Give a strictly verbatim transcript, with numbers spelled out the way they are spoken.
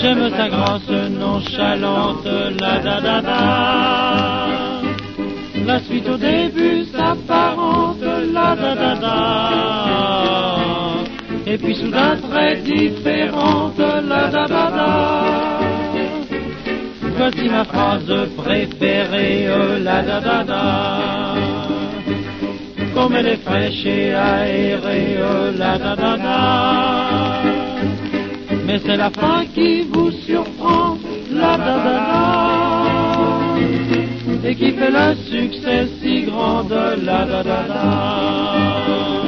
J'aime ta grâce nonchalante, la da da da. La suite au début s'apparente, la da da da. Et puis soudain très différente, la da da da. Voici ma phrase préférée, la da da da. Comme elle est fraîche et aérée, la da da da. Mais c'est la fin qui vous surprend, la da da da. Et qui fait le succès si grand, la da da da.